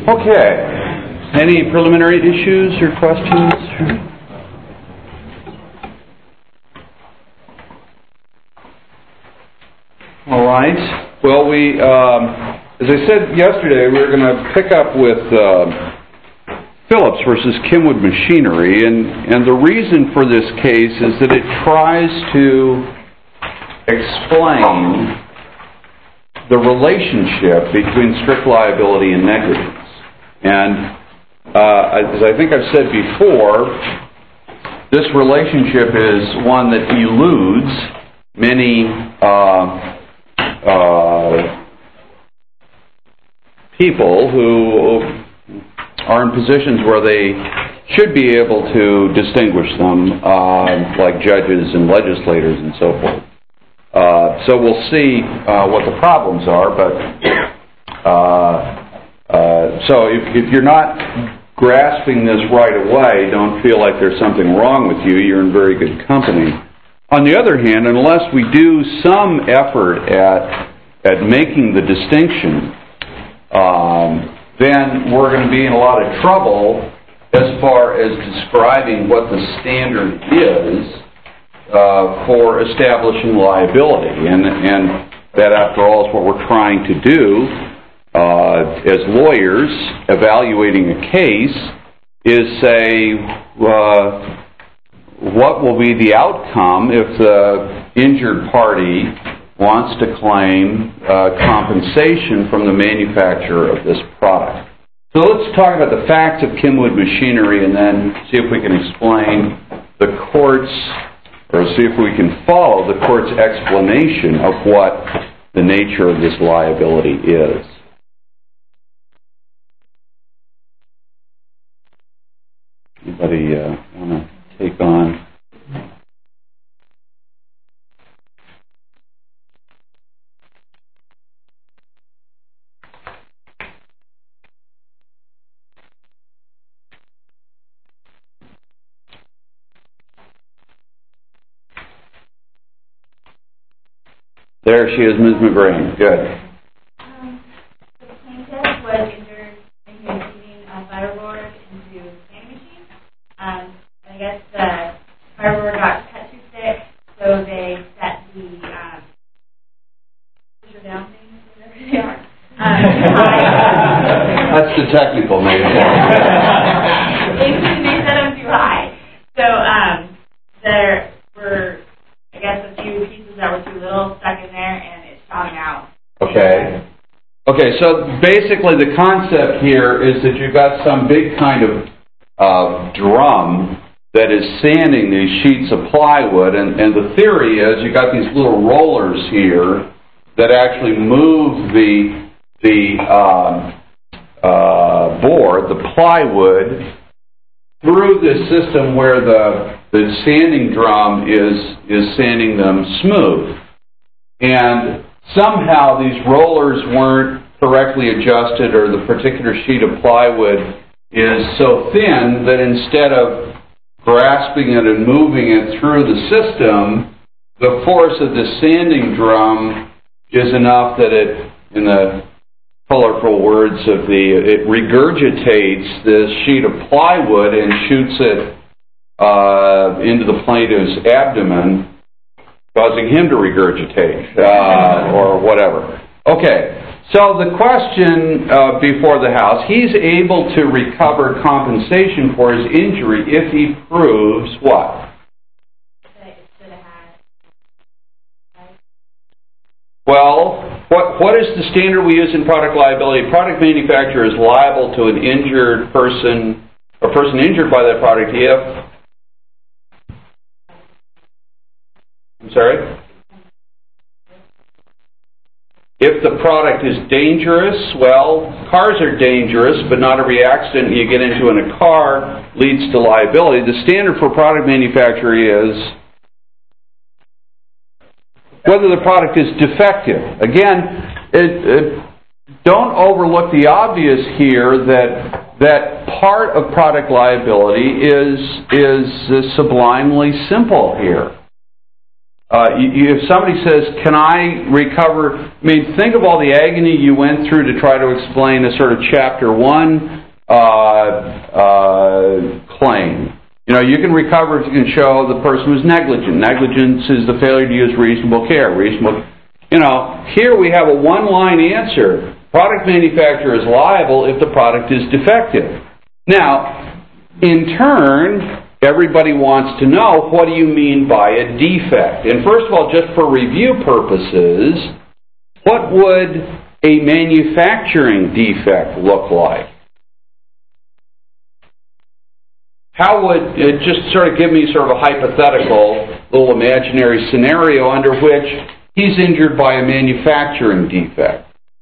Okay. Any preliminary issues or questions? All right. Well, as I said yesterday, we're going to pick up with Phillips versus Kenwood Machinery, and the reason for this case is that it tries to explain the relationship between strict liability and negligence. And as I think I've said before, this relationship is one that eludes many people who are in positions where they should be able to distinguish them, like judges and legislators and so forth. So we'll see what the problems are, but so if you're not grasping this right away, don't feel like there's something wrong with you. You're in very good company. On the other hand, unless we do some effort at making the distinction, then we're going to be in a lot of trouble as far as describing what the standard is for establishing liability. And that, after all, is what we're trying to do as lawyers evaluating a case, is say, what will be the outcome if the injured party wants to claim compensation from the manufacturer of this product. So let's talk about the facts of Kenwood Machinery and then see if we can explain the court's, or see if we can follow the court's explanation of what the nature of this liability is. Anybody want to take on? There she is, Ms. McGrain. Good. The plaintiff was injured in feeding a fireboard into a sanding machine. I guess the fireboard got cut too thick, so they set the pusher down things, whatever they are. That's the technical name. They set them too high. So there were, I guess, a few pieces that were too little stuck in there, and it shot them out. Okay. Okay, so basically the concept here is that you've got some big kind of drum that is sanding these sheets of plywood, and the theory is you've got these little rollers here that actually move the board, the plywood, through this system where the sanding drum is sanding them smooth. And somehow these rollers weren't correctly adjusted, or the particular sheet of plywood is so thin that instead of grasping it and moving it through the system, the force of the sanding drum is enough that it, in the colorful words of it regurgitates this sheet of plywood and shoots it into the plaintiff's abdomen, causing him to regurgitate, or whatever. Okay, so the question before the House, he's able to recover compensation for his injury if he proves what? Well, what is the standard we use in product liability? Product manufacturer is liable to an injured person, a person injured by that product if... I'm sorry? If the product is dangerous, well, cars are dangerous, but not every accident you get into in a car leads to liability. The standard for product manufacturer is whether the product is defective. Again, don't overlook the obvious here that part of product liability is sublimely simple here. if somebody says, can I recover, I mean, think of all the agony you went through to try to explain a sort of Chapter 1 claim. You know, you can recover if you can show the person was negligent. Negligence is the failure to use reasonable care. You know, here we have a one-line answer. Product manufacturer is liable if the product is defective. Now, in turn, everybody wants to know, what do you mean by a defect? And first of all, just for review purposes, what would a manufacturing defect look like? How would it just sort of give me sort of a hypothetical, little imaginary scenario under which he's injured by a manufacturing defect?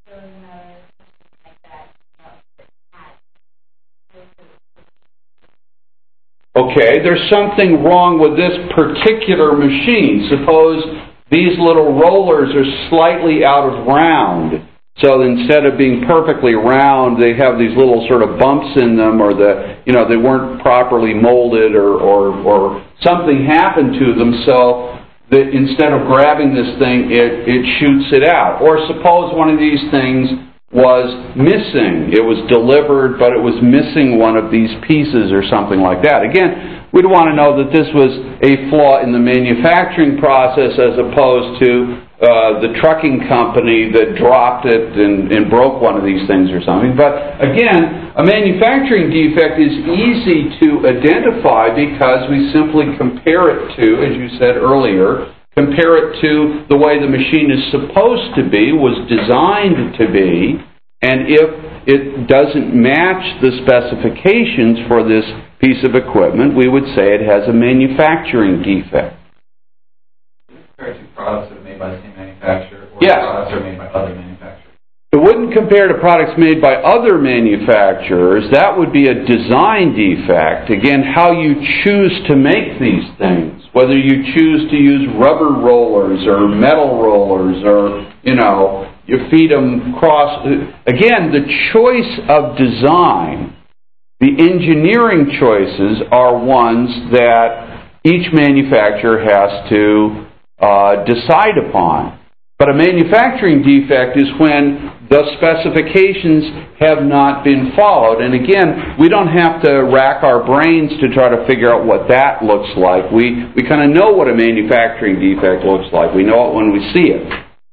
Okay, there's something wrong with this particular machine. Suppose these little rollers are slightly out of round. So instead of being perfectly round, they have these little sort of bumps in them, or they weren't properly molded, or something happened to them, so that instead of grabbing this thing, it shoots it out. Or suppose one of these things was missing. It was delivered, but it was missing one of these pieces or something like that. Again, we'd want to know that this was a flaw in the manufacturing process as opposed to the trucking company that dropped it and broke one of these things or something. But again, a manufacturing defect is easy to identify because we simply compare it to, as you said earlier, compare it to the way the machine is supposed to be, was designed to be, and if it doesn't match the specifications for this piece of equipment, we would say it has a manufacturing defect. Compared to products that are made by the same manufacturer, or yes. Products that are made by other manufacturers? It wouldn't compare to products made by other manufacturers. That would be a design defect. Again, how you choose to make these things. Whether you choose to use rubber rollers or metal rollers, or, you feed them cross. Again, the choice of design, the engineering choices are ones that each manufacturer has to decide upon. But a manufacturing defect is when the specifications have not been followed. And again, we don't have to rack our brains to try to figure out what that looks like. We kind of know what a manufacturing defect looks like. We know it when we see it.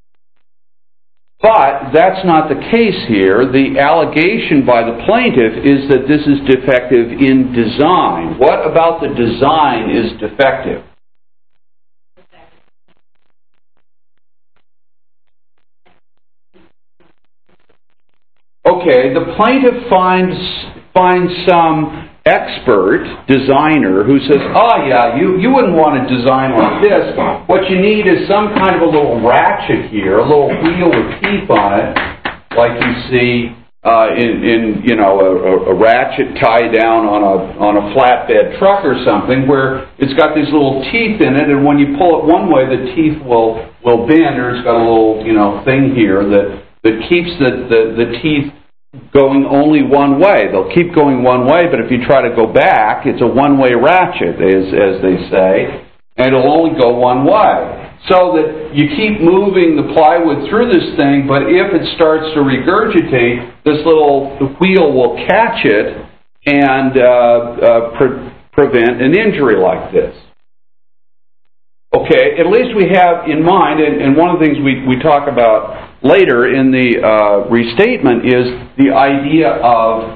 But that's not the case here. The allegation by the plaintiff is that this is defective in design. What about the design is defective? Okay, the plaintiff finds some expert designer who says, you wouldn't want to design like this. What you need is some kind of a little ratchet here, a little wheel with teeth on it, like you see in a ratchet tied down on a flatbed truck or something, where it's got these little teeth in it, and when you pull it one way, the teeth will bend, or it's got a little thing here that keeps the teeth going only one way. They'll keep going one way, but if you try to go back, it's a one-way ratchet, as they say, and it'll only go one way. So that you keep moving the plywood through this thing, but if it starts to regurgitate, this little wheel will catch it and prevent an injury like this. Okay, at least we have in mind, and one of the things we talk about later in the restatement is the idea of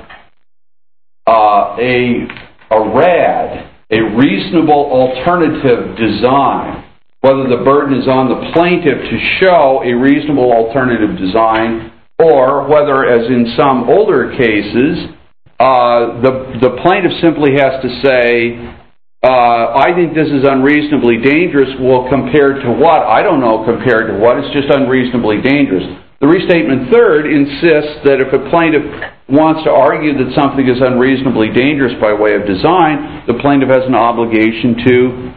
a RAD, a reasonable alternative design. Whether the burden is on the plaintiff to show a reasonable alternative design, or whether, as in some older cases, the plaintiff simply has to say, I think this is unreasonably dangerous. Well, compared to what? I don't know compared to what. It's just unreasonably dangerous. The Restatement Third insists that if a plaintiff wants to argue that something is unreasonably dangerous by way of design, the plaintiff has an obligation to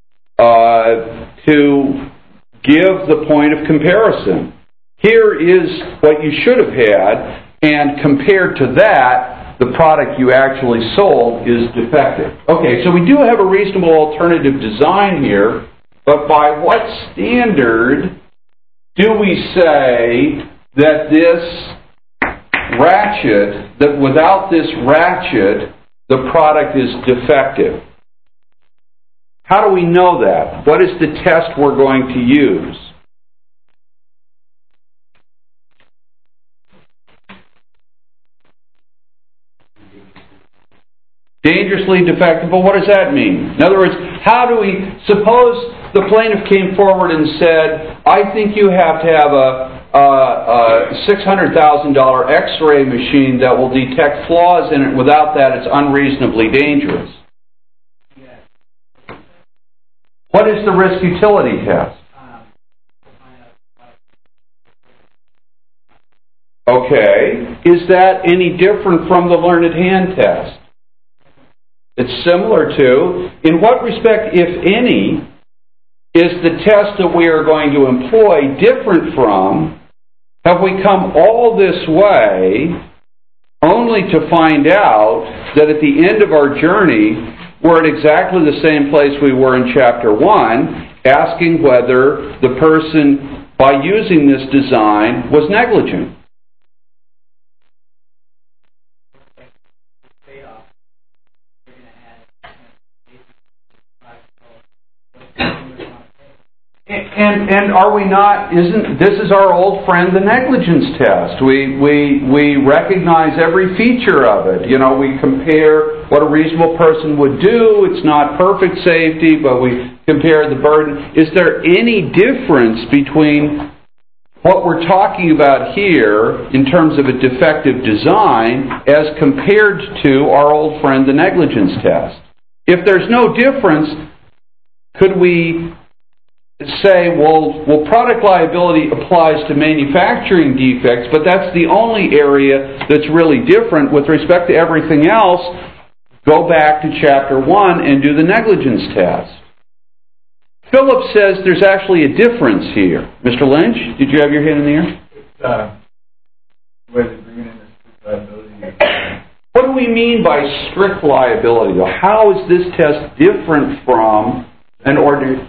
give the point of comparison. Here is what you should have had, and compared to that, the product you actually sold is defective. Okay, so we do have a reasonable alternative design here, but by what standard do we say that this ratchet, that without this ratchet, the product is defective? How do we know that? What is the test we're going to use? Dangerously defective. Well, what does that mean? In other words, how do we... Suppose the plaintiff came forward and said, I think you have to have a $600,000 X-ray machine that will detect flaws in it. Without that, it's unreasonably dangerous. What is the risk utility test? Okay. Is that any different from the learned hand test? It's similar to, in what respect, if any, is the test that we are going to employ different from? Have we come all this way only to find out that at the end of our journey, we're at exactly the same place we were in Chapter 1, asking whether the person, by using this design, was negligent? And are we not, this is our old friend, the negligence test. We recognize every feature of it. You know, we compare what a reasonable person would do. It's not perfect safety, but we compare the burden. Is there any difference between what we're talking about here in terms of a defective design as compared to our old friend, the negligence test? If there's no difference, could we say, well, product liability applies to manufacturing defects, but that's the only area that's really different. With respect to everything else, go back to Chapter 1 and do the negligence test. Phillips says there's actually a difference here. Mr. Lynch, did you have your hand in the air? What do we mean by strict liability? How is this test different from an ordinary...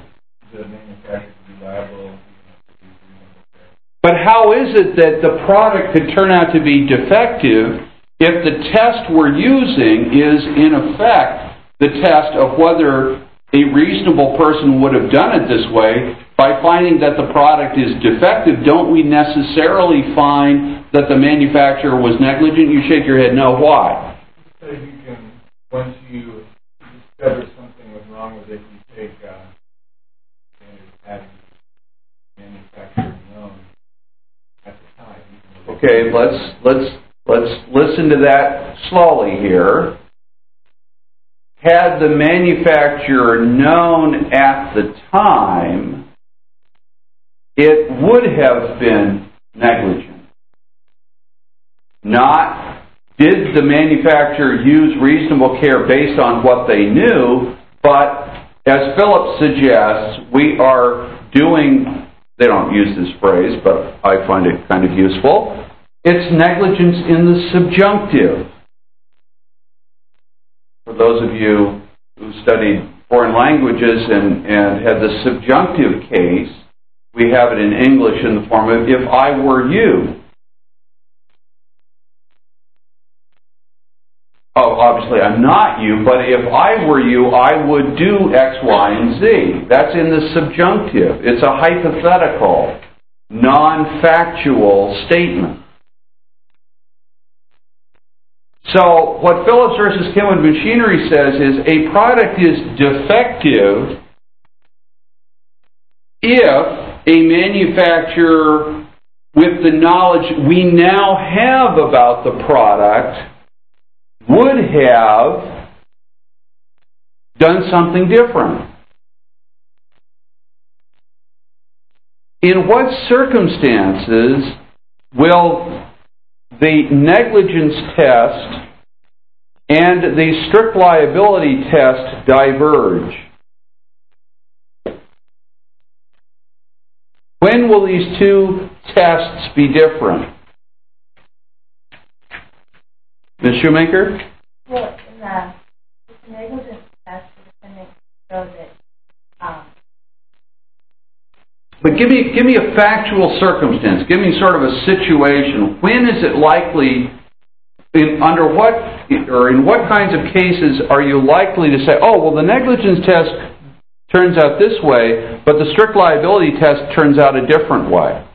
But how is it that the product could turn out to be defective if the test we're using is, in effect, the test of whether a reasonable person would have done it this way? By finding that the product is defective, don't we necessarily find that the manufacturer was negligent? You shake your head, no. Why? Because you can, once you discover something was wrong with it, you take manufacturer known at the time. Okay, let's listen to that slowly here. Had the manufacturer known at the time, it would have been negligent. Not, did the manufacturer use reasonable care based on what they knew, but as Phillips suggests, we are doing, they don't use this phrase, but I find it kind of useful, it's negligence in the subjunctive. For those of you who studied foreign languages and had the subjunctive case, we have it in English in the form of, if I were you. Oh, obviously I'm not you, but if I were you, I would do X, Y, and Z. That's in the subjunctive. It's a hypothetical, non-factual statement. So, what Phillips versus Kenwood Machinery says is a product is defective if a manufacturer, with the knowledge we now have about the product, would have done something different. In what circumstances will the negligence test and the strict liability test diverge? When will these two tests be different? Ms. Shoemaker? Well, in the negligence test, the defendant showed that But give me a factual circumstance. Give me sort of a situation. When is it likely, in what kinds of cases are you likely to say, oh, well, the negligence test turns out this way, but the strict liability test turns out a different way?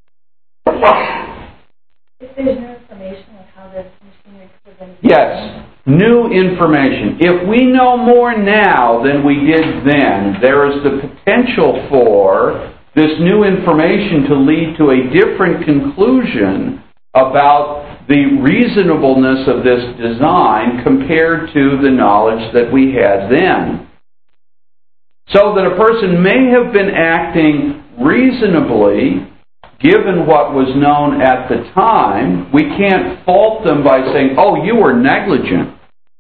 If there's no information of how this machinery could have been... Yes, new information. If we know more now than we did then, there is the potential for this new information to lead to a different conclusion about the reasonableness of this design compared to the knowledge that we had then. So that a person may have been acting reasonably given what was known at the time. We can't fault them by saying, oh, you were negligent.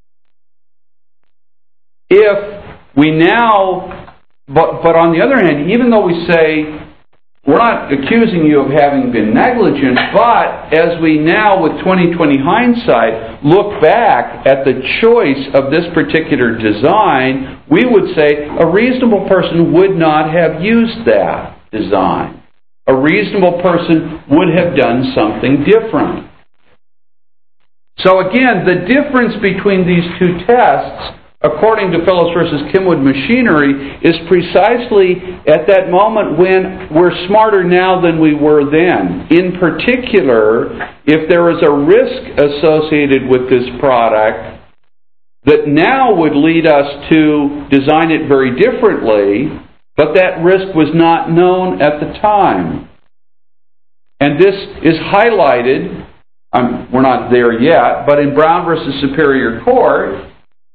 If we now... But on the other hand, even though we say, we're not accusing you of having been negligent, but as we now, with 20/20 hindsight, look back at the choice of this particular design, we would say a reasonable person would not have used that design. A reasonable person would have done something different. So again, the difference between these two tests, according to Phillips versus Kenwood Machinery, is precisely at that moment when we're smarter now than we were then. In particular, if there is a risk associated with this product that now would lead us to design it very differently, but that risk was not known at the time. And this is highlighted, we're not there yet, but in Brown versus Superior Court,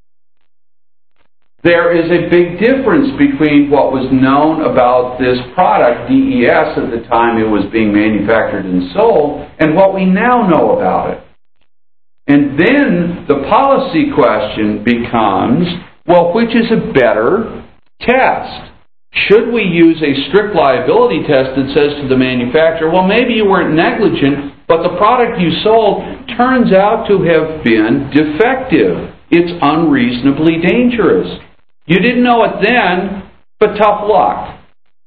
there is a big difference between what was known about this product, DES, at the time it was being manufactured and sold, and what we now know about it. And then the policy question becomes, well, which is a better test? Should we use a strict liability test that says to the manufacturer, well, maybe you weren't negligent, but the product you sold turns out to have been defective. It's unreasonably dangerous. You didn't know it then, but tough luck.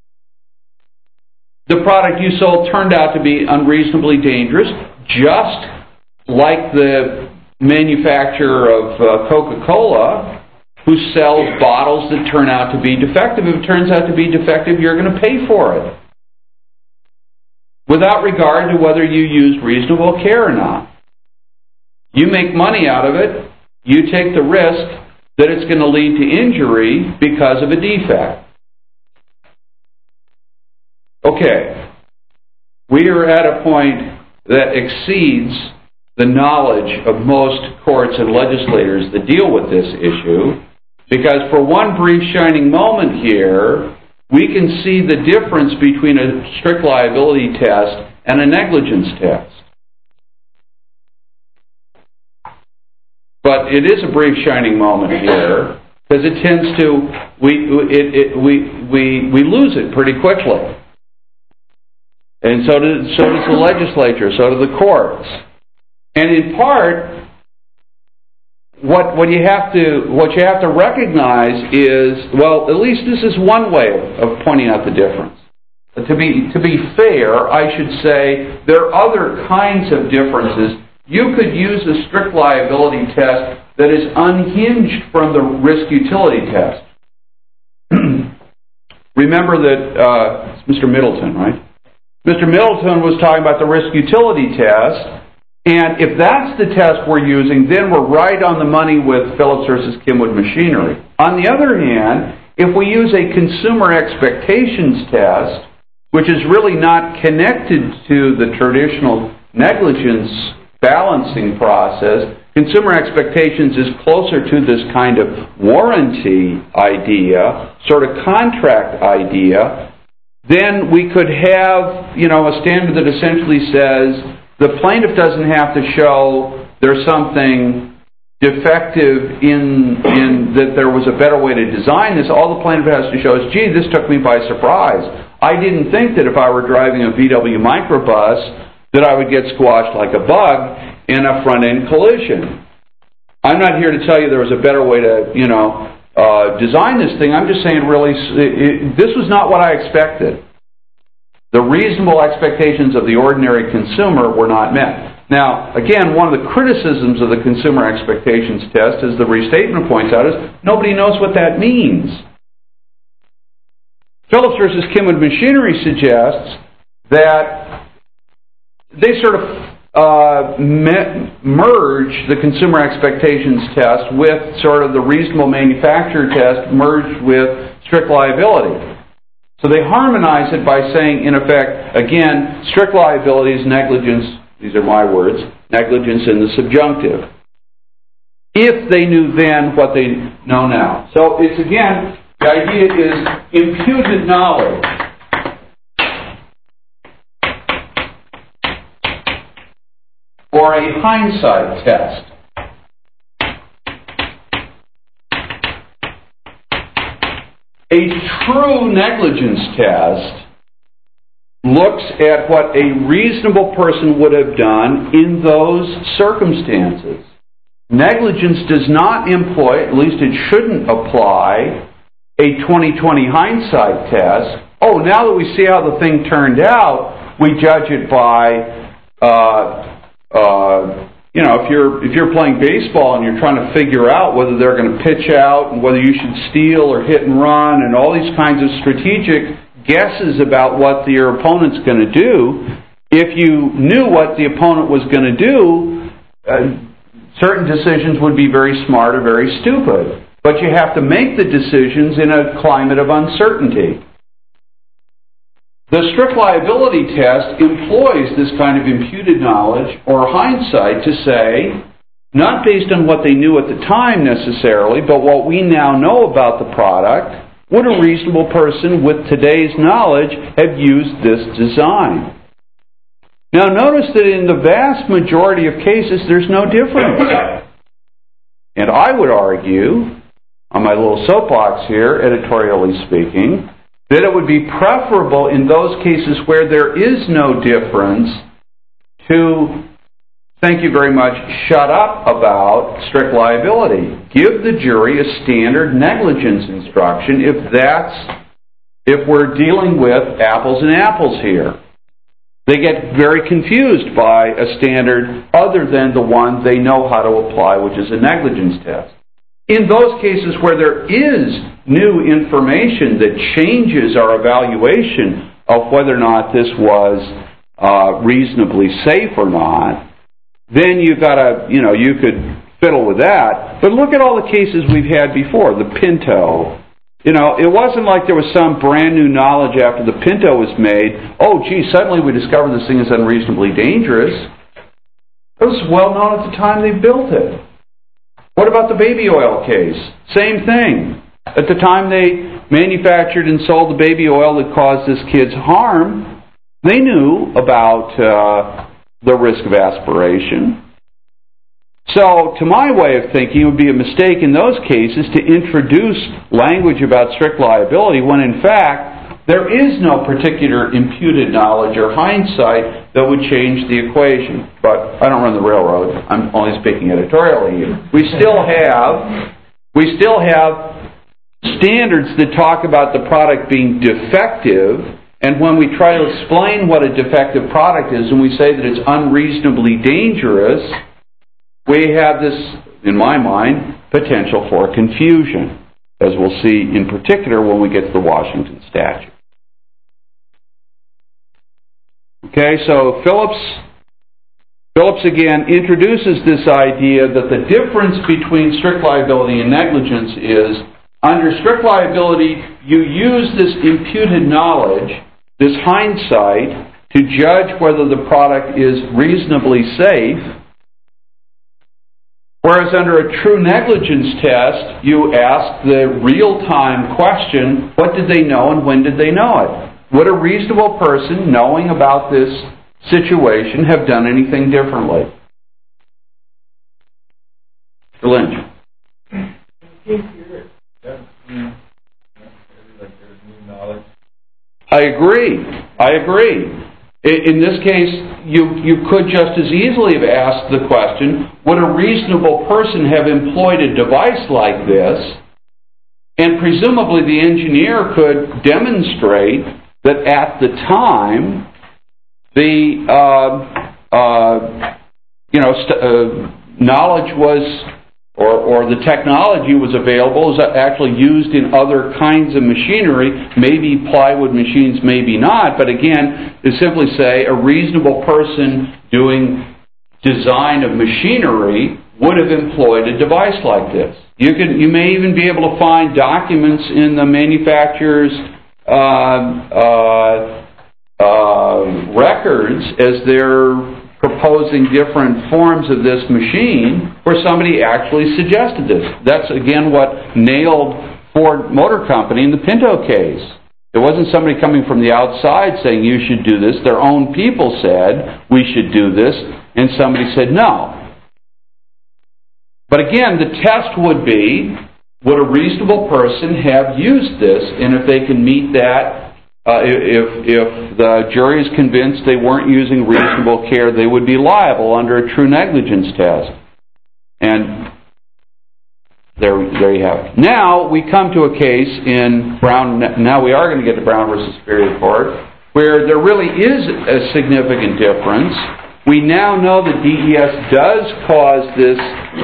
The product you sold turned out to be unreasonably dangerous, just like the manufacturer of Coca-Cola, who sells bottles that turn out to be defective. If it turns out to be defective, you're going to pay for it, without regard to whether you used reasonable care or not. You make money out of it. You take the risk that it's going to lead to injury because of a defect. Okay, we are at a point that exceeds the knowledge of most courts and legislators that deal with this issue, because for one brief shining moment here, we can see the difference between a strict liability test and a negligence test. But it is a brief shining moment here, because it tends to, we lose it pretty quickly. And so does the legislature, so do the courts. And in part, what you have to recognize is, well, at least this is one way of pointing out the difference. But to be fair, I should say there are other kinds of differences. You could use a strict liability test that is unhinged from the risk utility test. Remember that it's Mr. Middleton, right? Mr. Middleton was talking about the risk utility test, and if that's the test we're using, then we're right on the money with Phillips versus Kenwood Machinery. On the other hand, if we use a consumer expectations test, which is really not connected to the traditional negligence balancing process, consumer expectations is closer to this kind of warranty idea, sort of contract idea, then we could have, a standard that essentially says the plaintiff doesn't have to show there's something defective in that there was a better way to design this. All the plaintiff has to show is, gee, this took me by surprise. I didn't think that if I were driving a VW microbus that I would get squashed like a bug in a front-end collision. I'm not here to tell you there was a better way to, design this thing. I'm just saying, really, this was not what I expected. The reasonable expectations of the ordinary consumer were not met. Now, again, one of the criticisms of the consumer expectations test, as the restatement points out, is nobody knows what that means. Phillips versus Kenwood Machinery suggests that they sort of merge the consumer expectations test with sort of the reasonable manufacturer test merged with strict liability. So they harmonize it by saying, in effect, again, strict liability is negligence, these are my words, negligence in the subjunctive. If they knew then what they know now. So it's, again, the idea is imputed knowledge. Or a hindsight test. A true negligence test looks at what a reasonable person would have done in those circumstances. Negligence does not employ, at least it shouldn't apply, a 20/20 hindsight test. Oh, now that we see how the thing turned out, we judge it by if you're playing baseball and you're trying to figure out whether they're going to pitch out and whether you should steal or hit and run and all these kinds of strategic guesses about what your opponent's going to do, if you knew what the opponent was going to do, certain decisions would be very smart or very stupid. But you have to make the decisions in a climate of uncertainty. The strict liability test employs this kind of imputed knowledge or hindsight to say, not based on what they knew at the time necessarily, but what we now know about the product, would a reasonable person with today's knowledge have used this design? Now notice that in the vast majority of cases there's no difference. And I would argue, on my little soapbox here, editorially speaking, that it would be preferable in those cases where there is no difference to, thank you very much, shut up about strict liability. Give the jury a standard negligence instruction if we're dealing with apples and apples here. They get very confused by a standard other than the one they know how to apply, which is a negligence test. In those cases where there is new information that changes our evaluation of whether or not this was reasonably safe or not, then you could fiddle with that. But look at all the cases we've had before. The Pinto. It wasn't like there was some brand new knowledge after the Pinto was made. Oh, gee, suddenly we discovered this thing is unreasonably dangerous. It was well known at the time they built it. What about the baby oil case? Same thing. At the time they manufactured and sold the baby oil that caused this kid's harm, they knew about the risk of aspiration. So, to my way of thinking, it would be a mistake in those cases to introduce language about strict liability when, in fact, there is no particular imputed knowledge or hindsight that would change the equation. But I don't run the railroad. I'm only speaking editorially here. We still have standards that talk about the product being defective, and when we try to explain what a defective product is and we say that it's unreasonably dangerous, we have this, in my mind, potential for confusion, as we'll see in particular when we get to the Washington statute. Okay, so Phillips again introduces this idea that the difference between strict liability and negligence is, under strict liability, you use this imputed knowledge, this hindsight, to judge whether the product is reasonably safe. Whereas under a true negligence test, you ask the real-time question, what did they know and when did they know it? Would a reasonable person, knowing about this situation, have done anything differently? Mr. Lynch. I agree. In this case, you could just as easily have asked the question, would a reasonable person have employed a device like this? And presumably the engineer could demonstrate that at the time, the knowledge was, or the technology was available, was actually used in other kinds of machinery, maybe plywood machines, maybe not, but again, to simply say a reasonable person doing design of machinery would have employed a device like this. You may even be able to find documents in the manufacturer's records as they're proposing different forms of this machine where somebody actually suggested this. That's, again, what nailed Ford Motor Company in the Pinto case. It wasn't somebody coming from the outside saying you should do this. Their own people said we should do this, and somebody said no. But again, the test would be, would a reasonable person have used this, and if they can meet that, if the jury is convinced they weren't using reasonable care, they would be liable under a true negligence test. And there you have it. Now we come to a case in Brown. Now we are going to get to Brown versus Superior Court, where there really is a significant difference. We now know that DES does cause this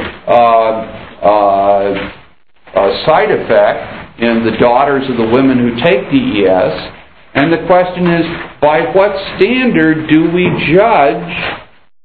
side effect in the daughters of the women who take DES. And the question is, by what standard do we judge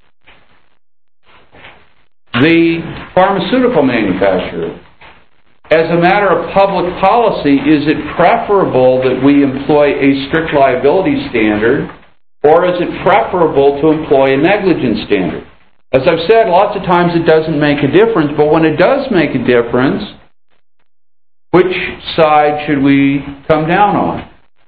the pharmaceutical manufacturer? As a matter of public policy, is it preferable that we employ a strict liability standard, or is it preferable to employ a negligence standard? As I've said, lots of times it doesn't make a difference, but when it does make a difference, which side should we come down on?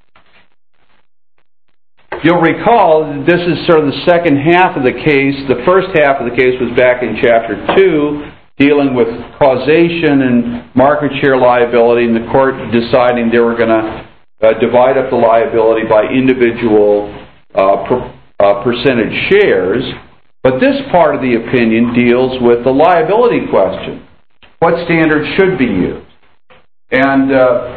You'll recall, this is sort of the second half of the case. The first half of the case was back in Chapter 2, dealing with causation and market share liability, and the court deciding they were going to divide up the liability by individual percentage shares. But this part of the opinion deals with the liability question. What standard should be used? And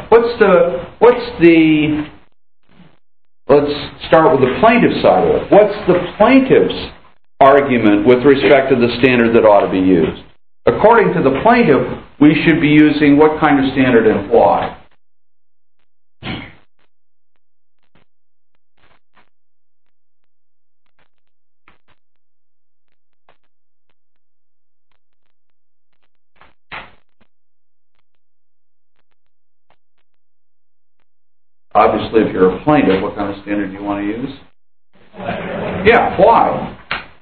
let's start with the plaintiff's side of it. What's the plaintiff's argument with respect to the standard that ought to be used? According to the plaintiff, we should be using what kind of standard and why? Obviously, if you're a plaintiff, what kind of standard do you want to use? Yeah, why?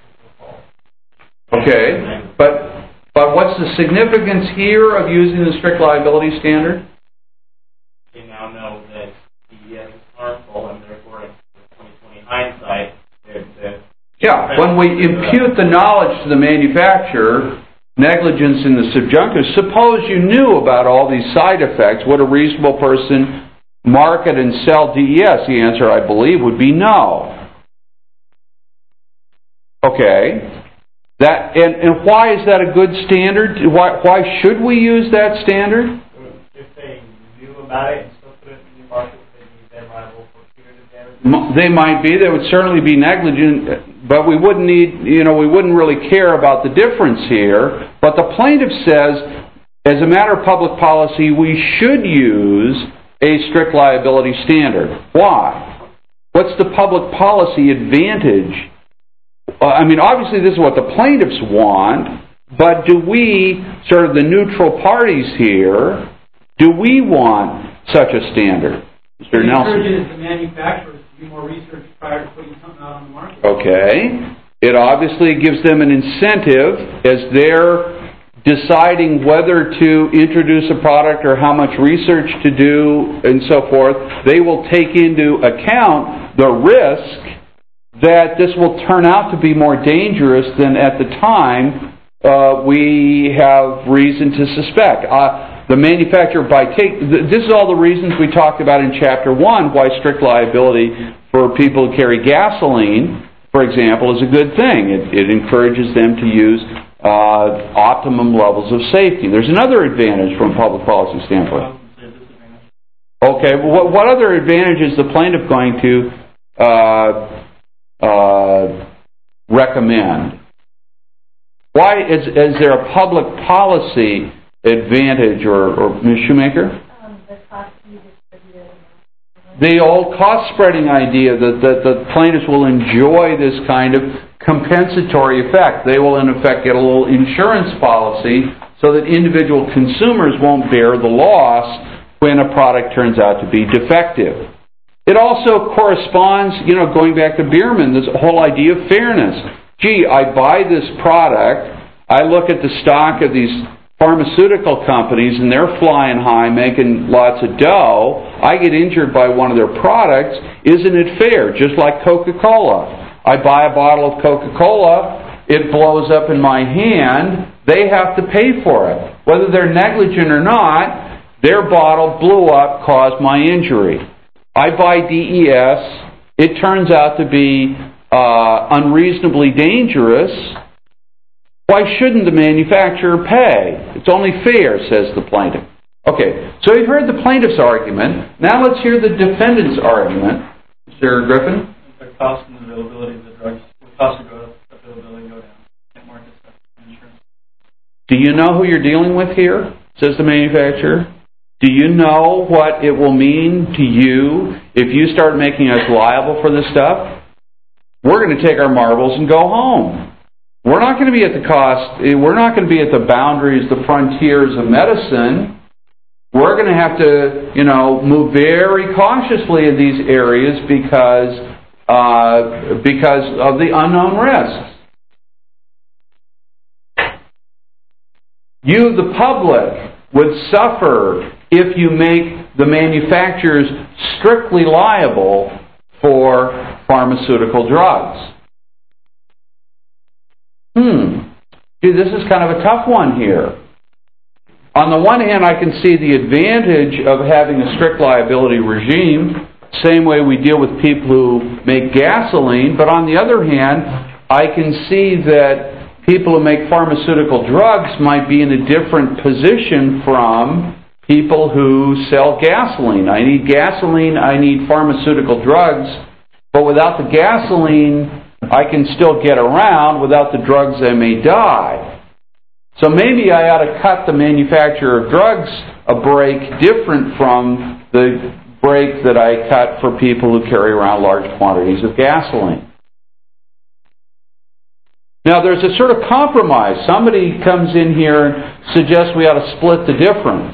Okay, but what's the significance here of using the strict liability standard? You now know that DES is harmful, and therefore, in 2020 hindsight, when we impute the knowledge to the manufacturer, negligence in the subjunctive, suppose you knew about all these side effects, would a reasonable person market and sell DES? The answer, I believe, would be no. Okay. And why is that a good standard? Why should we use that standard? If they knew about it and still put it in the market, would they be then liable for punitive damages? They might be. They would certainly be negligent, but we wouldn't really care about the difference here. But the plaintiff says, as a matter of public policy, we should use a strict liability standard. Why? What's the public policy advantage? Obviously this is what the plaintiffs want, but do we, sort of the neutral parties here, do we want such a standard? Mr. Nelson? It encourages the manufacturers to do more research prior to putting something out on the market. Okay. It obviously gives them an incentive as they're deciding whether to introduce a product or how much research to do and so forth. They will take into account the risk that this will turn out to be more dangerous than at the time we have reason to suspect. The manufacturer, this is all the reasons we talked about in Chapter 1, why strict liability for people who carry gasoline, for example, is a good thing. It encourages them to use optimum levels of safety. There's another advantage from a public policy standpoint. Okay, what other advantage is the plaintiff going to recommend? Why is there a public policy advantage, or Ms. Shoemaker? The cost to be distributed. The old cost-spreading idea that the plaintiffs will enjoy this kind of compensatory effect. They will, in effect, get a little insurance policy so that individual consumers won't bear the loss when a product turns out to be defective. It also corresponds, going back to Bierman, this whole idea of fairness. Gee, I buy this product, I look at the stock of these pharmaceutical companies, and they're flying high, making lots of dough. I get injured by one of their products. Isn't it fair? Just like Coca-Cola. I buy a bottle of Coca-Cola, it blows up in my hand, they have to pay for it. Whether they're negligent or not, their bottle blew up, caused my injury. I buy DES, it turns out to be unreasonably dangerous. Why shouldn't the manufacturer pay? It's only fair, says the plaintiff. Okay, so you've heard the plaintiff's argument. Now let's hear the defendant's argument. Mr. Griffin? The cost and availability of the drugs, the cost of availability go down. Can't market stuff in insurance. Do you know who you're dealing with here, says the manufacturer? Do you know what it will mean to you if you start making us liable for this stuff? We're going to take our marbles and go home. We're not going to be at the cost, we're not going to be at the boundaries, the frontiers of medicine. We're going to have to, move very cautiously in these areas because of the unknown risks. You, the public, would suffer if you make the manufacturers strictly liable for pharmaceutical drugs. Gee, this is kind of a tough one here. On the one hand, I can see the advantage of having a strict liability regime, same way we deal with people who make gasoline, but on the other hand, I can see that people who make pharmaceutical drugs might be in a different position from people who sell gasoline. I need gasoline, I need pharmaceutical drugs, but without the gasoline, I can still get around. Without the drugs, I may die. So maybe I ought to cut the manufacturer of drugs a break different from the break that I cut for people who carry around large quantities of gasoline. Now, there's a sort of compromise. Somebody comes in here and suggests we ought to split the difference.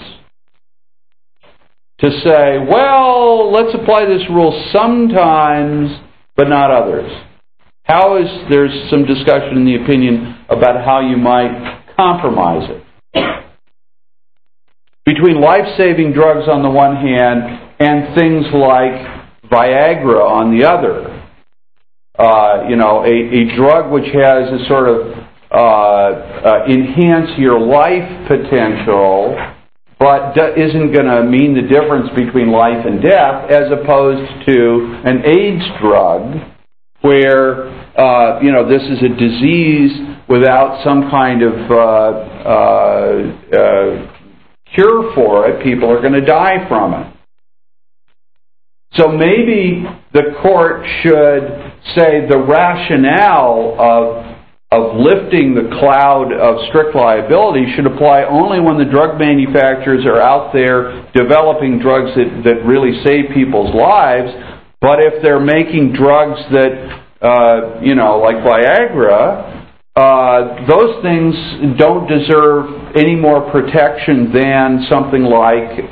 To say, well, let's apply this rule sometimes, but not others. There's some discussion in the opinion about how you might compromise it. Between life-saving drugs on the one hand and things like Viagra on the other. A drug which has a sort of enhance your life potential, but isn't going to mean the difference between life and death, as opposed to an AIDS drug where, this is a disease without some kind of cure for it. People are going to die from it. So maybe the court should say the rationale of lifting the cloud of strict liability should apply only when the drug manufacturers are out there developing drugs that really save people's lives. But if they're making drugs that, like Viagra, those things don't deserve any more protection than something like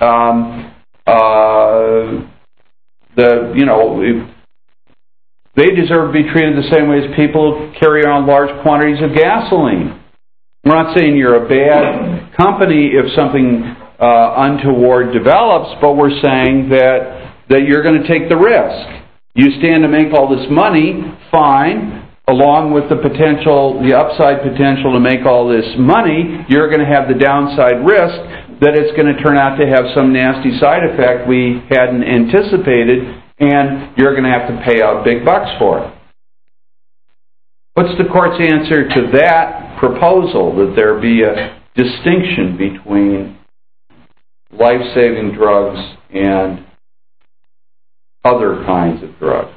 they deserve to be treated the same way as people who carry on large quantities of gasoline. We're not saying you're a bad company if something untoward develops, but we're saying that you're going to take the risk. You stand to make all this money, fine. Along with the upside potential to make all this money, you're going to have the downside risk that it's going to turn out to have some nasty side effect we hadn't anticipated, and you're going to have to pay out big bucks for it. What's the court's answer to that proposal, that there be a distinction between life-saving drugs and other kinds of drugs.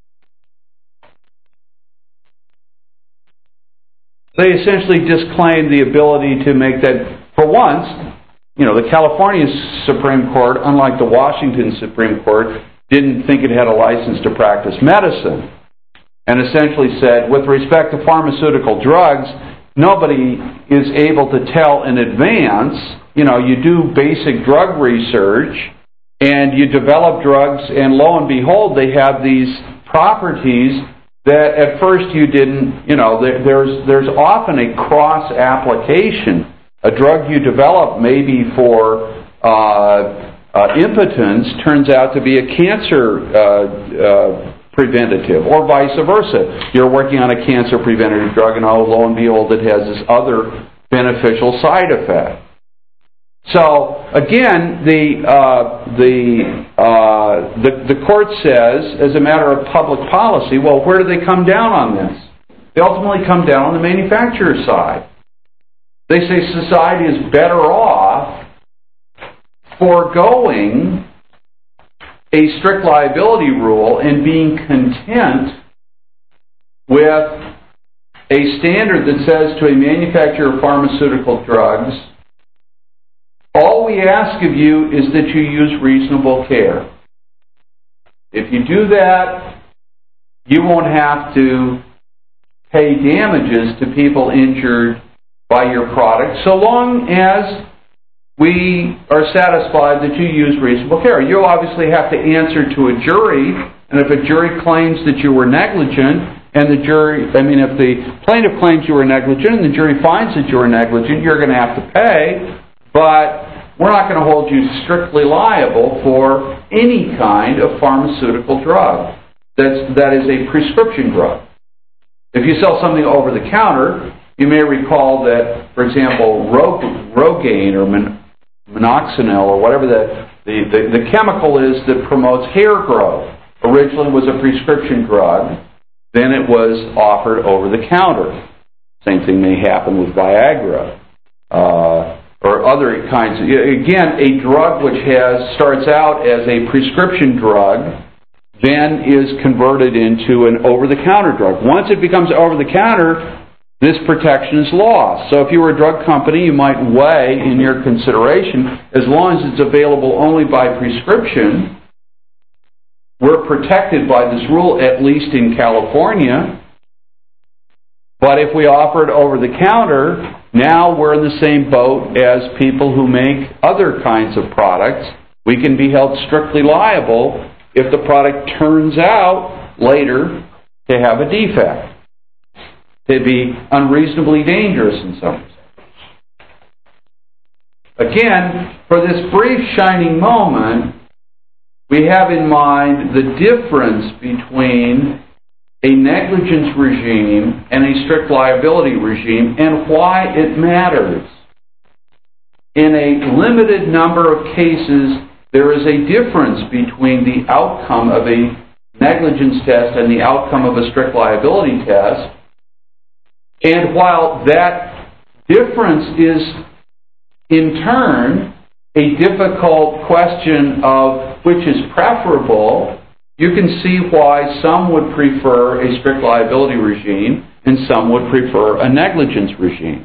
They essentially disclaim the ability to make that, for once, the California Supreme Court, unlike the Washington Supreme Court, didn't think it had a license to practice medicine, and essentially said, with respect to pharmaceutical drugs, nobody is able to tell in advance. You do basic drug research, and you develop drugs, and lo and behold, they have these properties that at first you didn't, there's often a cross-application. A drug you develop maybe for impotence turns out to be a cancer preventative, or vice versa. You're working on a cancer preventative drug, and lo and behold, it has this other beneficial side effect. So again, the court says, as a matter of public policy, well, where do they come down on this? They ultimately come down on the manufacturer's side. They say society is better off foregoing a strict liability rule and being content with a standard that says to a manufacturer of pharmaceutical drugs, all we ask of you is that you use reasonable care. If you do that, you won't have to pay damages to people injured by your product, so long as we are satisfied that you use reasonable care. You obviously have to answer to a jury, and if a jury claims that you were negligent, and if the plaintiff claims you were negligent and the jury finds that you were negligent, you're going to have to pay, but we're not going to hold you strictly liable for any kind of pharmaceutical drug that is a prescription drug. If you sell something over the counter, you may recall that, for example, Rogaine or Minoxidil or whatever the chemical is that promotes hair growth, originally was a prescription drug, then it was offered over the counter. Same thing may happen with Viagra or other kinds. Again, a drug which starts out as a prescription drug then is converted into an over-the-counter drug. Once it becomes over-the-counter, this protection is lost. So if you were a drug company, you might weigh in your consideration, as long as it's available only by prescription, we're protected by this rule, at least in California. But if we offer it over the counter, now we're in the same boat as people who make other kinds of products. We can be held strictly liable if the product turns out later to have a defect, to be unreasonably dangerous in some respects. Again, for this brief shining moment, we have in mind the difference between a negligence regime and a strict liability regime and why it matters. In a limited number of cases, there is a difference between the outcome of a negligence test and the outcome of a strict liability test. And while that difference is, in turn, a difficult question of which is preferable, you can see why some would prefer a strict liability regime and some would prefer a negligence regime.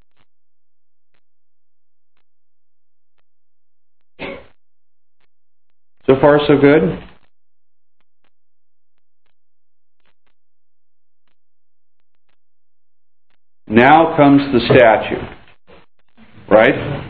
So far, so good? Now comes the statute, right?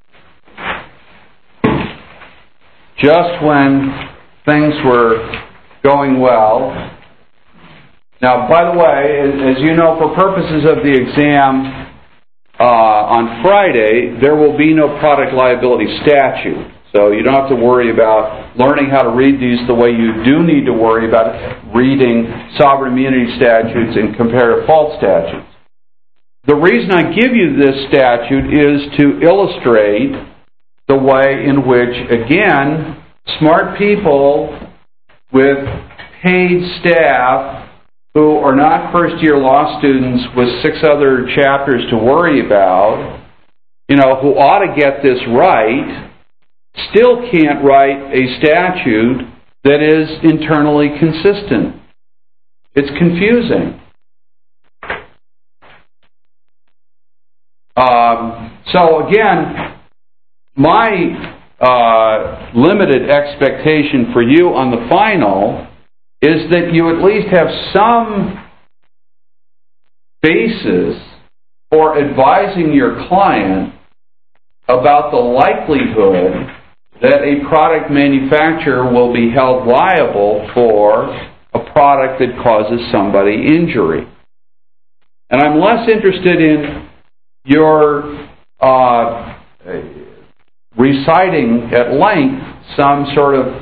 Just when things were going well. Now, by the way, as you know, for purposes of the exam on Friday, there will be no product liability statute. So you don't have to worry about learning how to read these the way you do need to worry about reading sovereign immunity statutes and comparative fault statutes. The reason I give you this statute is to illustrate the way in which, again, smart people with paid staff who are not first-year law students with 6 other chapters to worry about, who ought to get this right, still can't write a statute that is internally consistent. It's confusing. So again, my limited expectation for you on the final is that you at least have some basis for advising your client about the likelihood that a product manufacturer will be held liable for a product that causes somebody injury. And I'm less interested in your reciting at length some sort of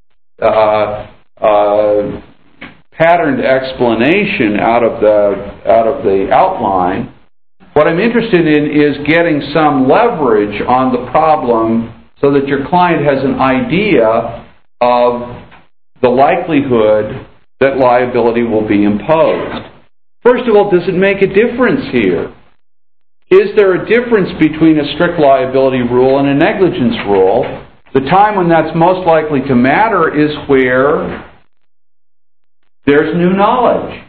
patterned explanation out of the outline. What I'm interested in is getting some leverage on the problem so that your client has an idea of the likelihood that liability will be imposed. First of all, does it make a difference here? Is there a difference between a strict liability rule and a negligence rule? The time when that's most likely to matter is where there's new knowledge.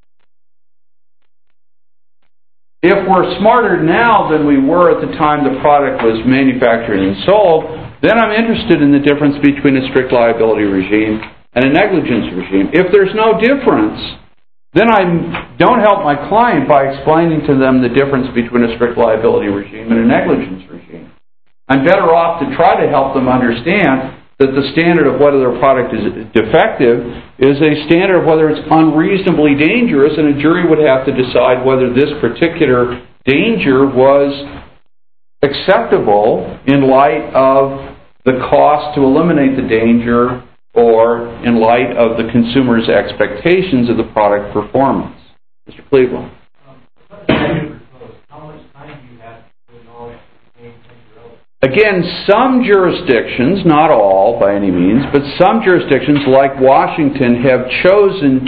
If we're smarter now than we were at the time the product was manufactured and sold, then I'm interested in the difference between a strict liability regime and a negligence regime. If there's no difference, then I don't help my client by explaining to them the difference between a strict liability regime and a negligence regime. I'm better off to try to help them understand that the standard of whether their product is defective is a standard of whether it's unreasonably dangerous, and a jury would have to decide whether this particular danger was acceptable in light of the cost to eliminate the danger or in light of the consumer's expectations of the product performance. Mr. Cleveland. How much time do you have to acknowledge the claim as relevant? Again, some jurisdictions, not all by any means, but some jurisdictions like Washington have chosen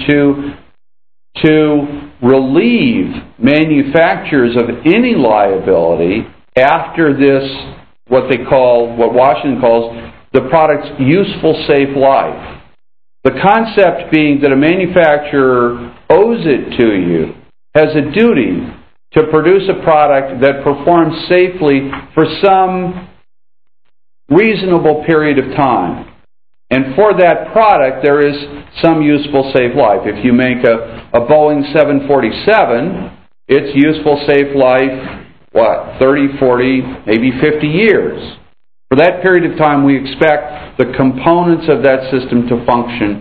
to relieve manufacturers of any liability after this, what Washington calls the product's useful safe life. The concept being that a manufacturer owes it to you, has a duty to produce a product that performs safely for some reasonable period of time. And for that product, there is some useful safe life. If you make a Boeing 747, its useful safe life, 30, 40, maybe 50 years. For that period of time, we expect the components of that system to function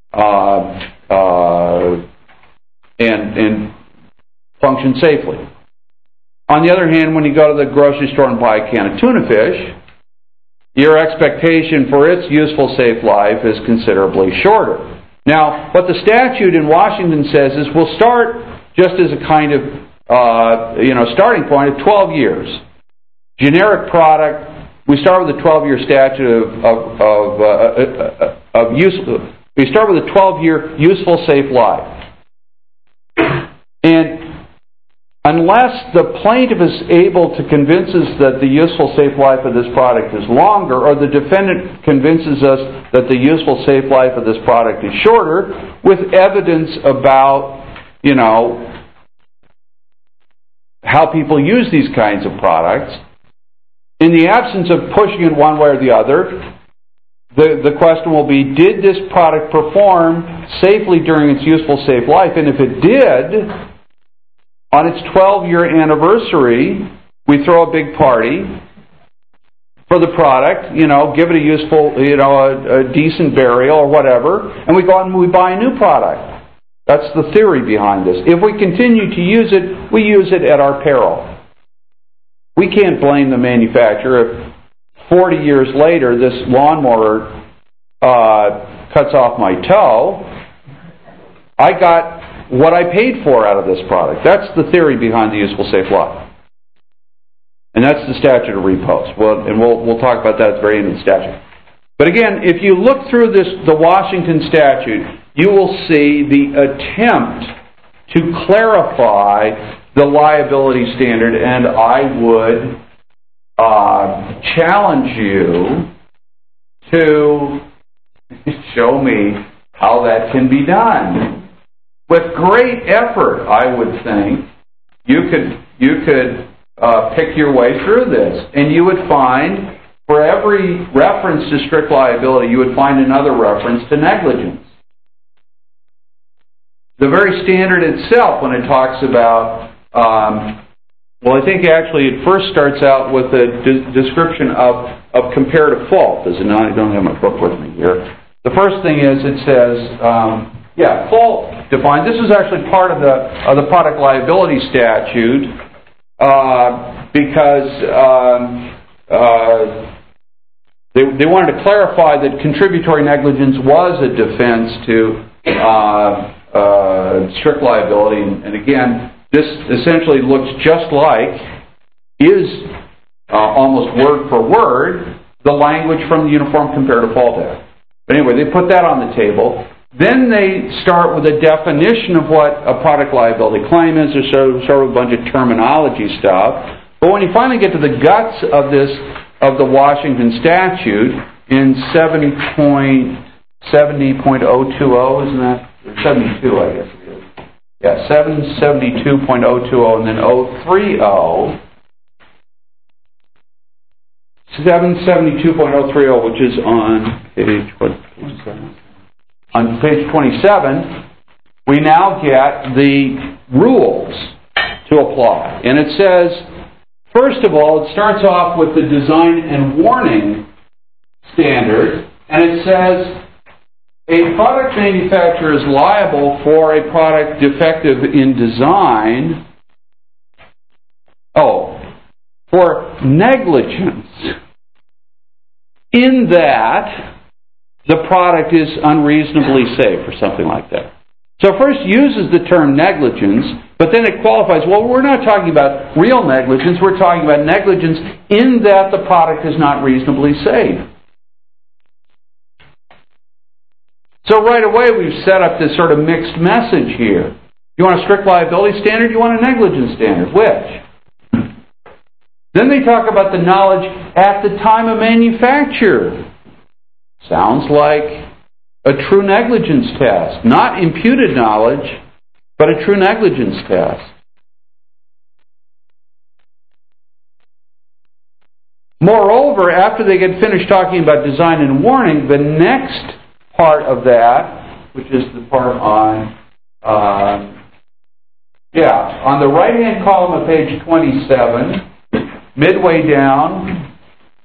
and function safely. On the other hand, when you go to the grocery store and buy a can of tuna fish, your expectation for its useful safe life is considerably shorter. Now, what the statute in Washington says is we'll start just as a kind of starting point at 12 years. Generic product, we start with a 12-year statute of useful. We start with a 12-year useful safe life. And unless the plaintiff is able to convince us that the useful safe life of this product is longer, or the defendant convinces us that the useful safe life of this product is shorter, with evidence about, how people use these kinds of products, in the absence of pushing it one way or the other, the question will be, did this product perform safely during its useful safe life? And if it did, on its 12-year anniversary, we throw a big party for the product, give it a useful, a decent burial or whatever, and we go out and we buy a new product. That's the theory behind this. If we continue to use it, we use it at our peril. We can't blame the manufacturer if 40 years later this lawnmower cuts off my toe. I got what I paid for out of this product. That's the theory behind the useful safe life. And that's the statute of repose. We'll talk about that at the very end of the statute. But again, if you look through the Washington statute, you will see the attempt to clarify the liability standard, and I would challenge you to show me how that can be done. With great effort, I would think, you could pick your way through this, and you would find, for every reference to strict liability, you would find another reference to negligence. The very standard itself, when it talks about, I think actually it first starts out with a description of comparative fault. I don't have my book with me here. The first thing is it says, fault defined. This is actually part of the product liability statute because they wanted to clarify that contributory negligence was a defense to strict liability. And again, this essentially looks just like, is almost word for word, the language from the Uniform Comparative Fault Act. But anyway, they put that on the table. Then they start with a definition of what a product liability claim is. There's sort of a bunch of terminology stuff. But when you finally get to the guts of this, of the Washington statute, in 70.020, isn't that? 72, I guess it is. Yeah, 772.020 and then 030. 772.030, which is on page, what page is that? On page 27, we now get the rules to apply. And it says, first of all, it starts off with the design and warning standard, and it says, a product manufacturer is liable for a product defective in design, for negligence, in that the product is unreasonably safe or something like that. So first uses the term negligence, but then it qualifies, we're not talking about real negligence, we're talking about negligence in that the product is not reasonably safe. So right away we've set up this sort of mixed message here. You want a strict liability standard? You want a negligence standard? Which? Then they talk about the knowledge at the time of manufacture. Sounds like a true negligence test. Not imputed knowledge, but a true negligence test. Moreover, after they get finished talking about design and warning, the next part of that, which is the part on the right-hand column of page 27, midway down,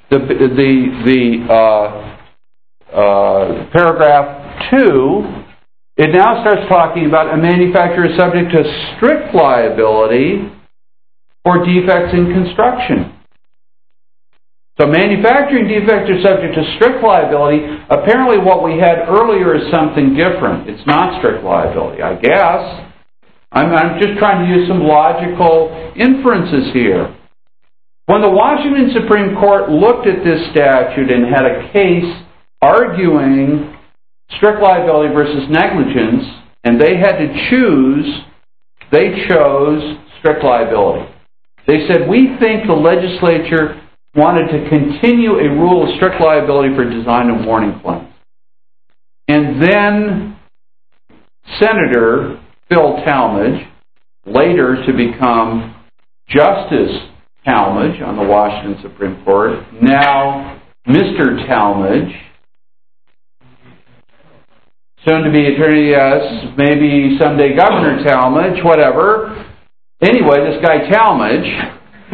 paragraph 2, it now starts talking about a manufacturer is subject to strict liability for defects in construction. So manufacturing defects are subject to strict liability. Apparently what we had earlier is something different. It's not strict liability, I guess. I'm just trying to use some logical inferences here. When the Washington Supreme Court looked at this statute and had a case arguing strict liability versus negligence, and they had to choose, they chose strict liability. They said, we think the legislature wanted to continue a rule of strict liability for design and warning claims. And then Senator Phil Talmadge, later to become Justice Talmadge on the Washington Supreme Court, now Mr. Talmadge, soon to be Attorney, yes, maybe someday Governor Talmadge, whatever. Anyway, this guy Talmadge,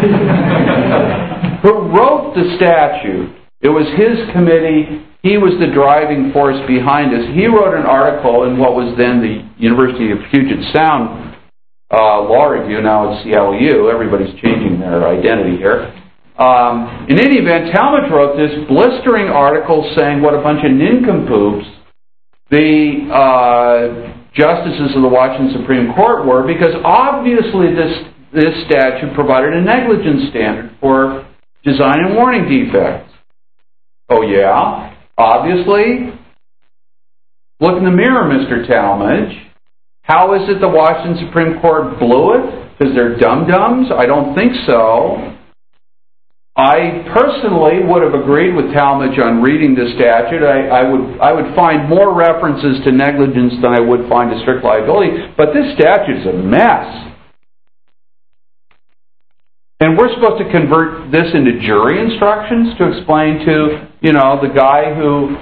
who wrote the statute, it was his committee, he was the driving force behind this. He wrote an article in what was then the University of Puget Sound Law Review, now it's CLU, everybody's changing their identity here. In any event, Talmadge wrote this blistering article saying what a bunch of nincompoops the justices of the Washington Supreme Court were, because obviously this statute provided a negligence standard for design and warning defects. Oh yeah? Obviously? Look in the mirror, Mr. Talmadge. How is it the Washington Supreme Court blew it? Because they're dum-dums? I don't think so. I personally would have agreed with Talmadge on reading the statute. I would find more references to negligence than I would find to strict liability, but this statute is a mess. And we're supposed to convert this into jury instructions to explain to, the guy who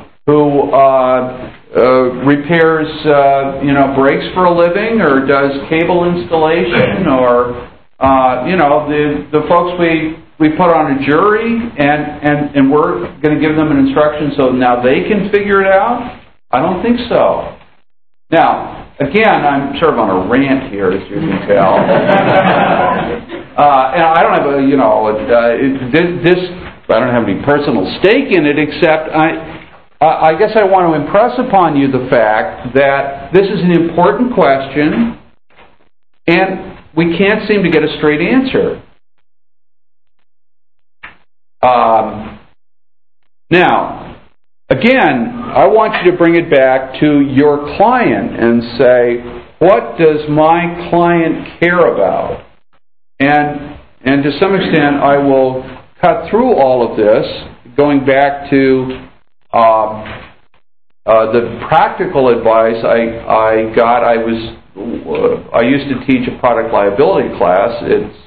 repairs, brakes for a living, or does cable installation, or, the folks we put on a jury, and we're going to give them an instruction so now they can figure it out? I don't think so. Now, again, I'm sort of on a rant here, as you can tell. And I don't have I don't have any personal stake in it, except I guess I want to impress upon you the fact that this is an important question, and we can't seem to get a straight answer. Now, again, I want you to bring it back to your client and say, what does my client care about? And to some extent, I will cut through all of this, going back to the practical advice I got. I used to teach a product liability class.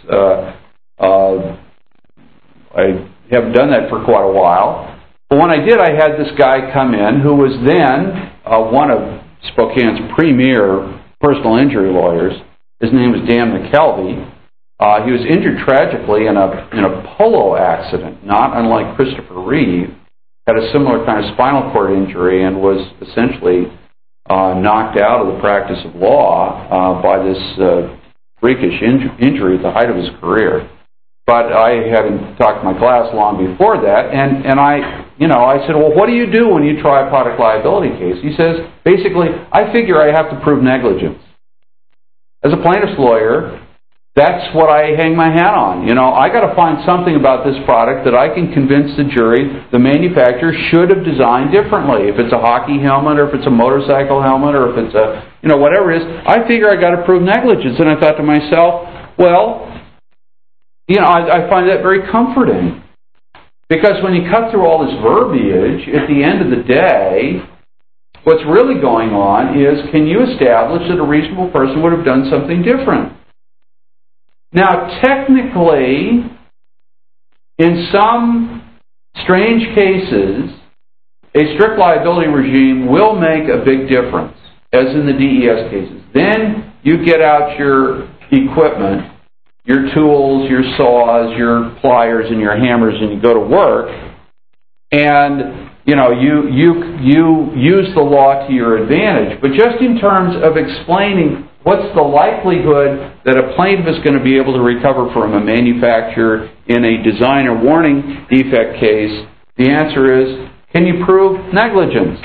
I haven't done that for quite a while. But when I did, I had this guy come in who was then one of Spokane's premier personal injury lawyers. His name was Dan McKelvey. He was injured tragically in a polo accident, not unlike Christopher Reeve. Had a similar kind of spinal cord injury and was essentially knocked out of the practice of law by this freakish injury at the height of his career. But I hadn't talked to my class long before that, and I said, well, what do you do when you try a product liability case? He says, basically, I figure I have to prove negligence. As a plaintiff's lawyer, that's what I hang my hat on. I got to find something about this product that I can convince the jury the manufacturer should have designed differently. If it's a hockey helmet, or if it's a motorcycle helmet, or if it's a, whatever it is, I figure I got to prove negligence. And I thought to myself, well, I find that very comforting. Because when you cut through all this verbiage, at the end of the day, what's really going on is, can you establish that a reasonable person would have done something different? Now, technically, in some strange cases, a strict liability regime will make a big difference, as in the DES cases. Then you get out your equipment, your tools, your saws, your pliers, and your hammers, and you go to work, and you use the law to your advantage. But just in terms of explaining what's the likelihood that a plaintiff is going to be able to recover from a manufacturer in a design or warning defect case, the answer is, can you prove negligence?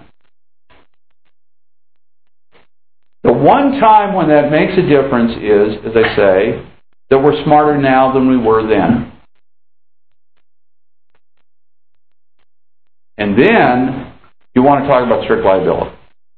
The one time when that makes a difference is, as I say, that we're smarter now than we were then. And then you want to talk about strict liability.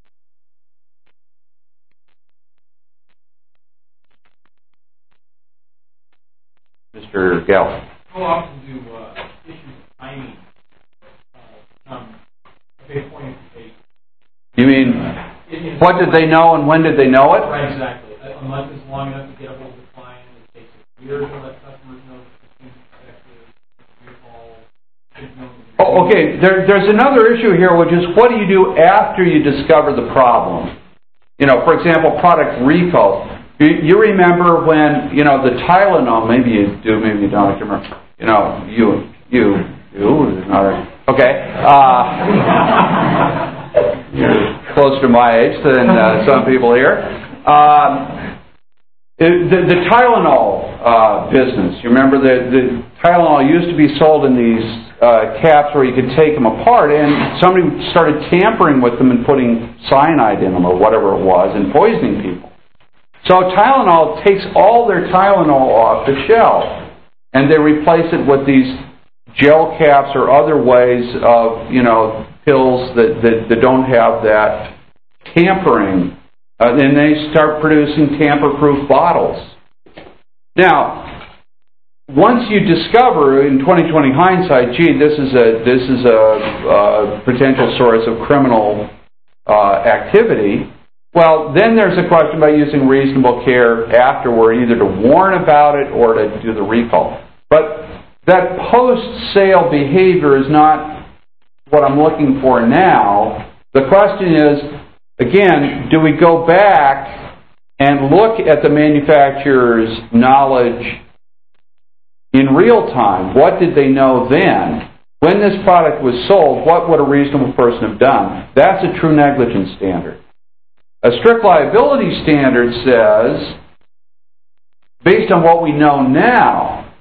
Mr. Gallup. How often do issues of timing become a big point of debate? You mean, what did they know and when did they know it? Right, exactly. A month is long enough to get a hold of the client. It takes a year to let customers know that the thing's effective. Okay, there's another issue here, which is, what do you do after you discover the problem? For example, product recall. You remember when, the Tylenol, maybe you do, maybe you don't, I can't remember. Okay. You're closer to my age than some people here. The Tylenol business. You remember the Tylenol used to be sold in these caps where you could take them apart, and somebody started tampering with them and putting cyanide in them or whatever it was and poisoning people. So Tylenol takes all their Tylenol off the shelf, and they replace it with these gel caps or other ways of, pills that don't have that tampering. Then they start producing tamper-proof bottles. Now, once you discover in 2020 hindsight, gee, this is a potential source of criminal activity, well, then there's a question about using reasonable care afterward, either to warn about it or to do the recall. But that post-sale behavior is not what I'm looking for now. The question is, again, do we go back and look at the manufacturer's knowledge in real time? What did they know then? When this product was sold, what would a reasonable person have done? That's a true negligence standard. A strict liability standard says, based on what we know now,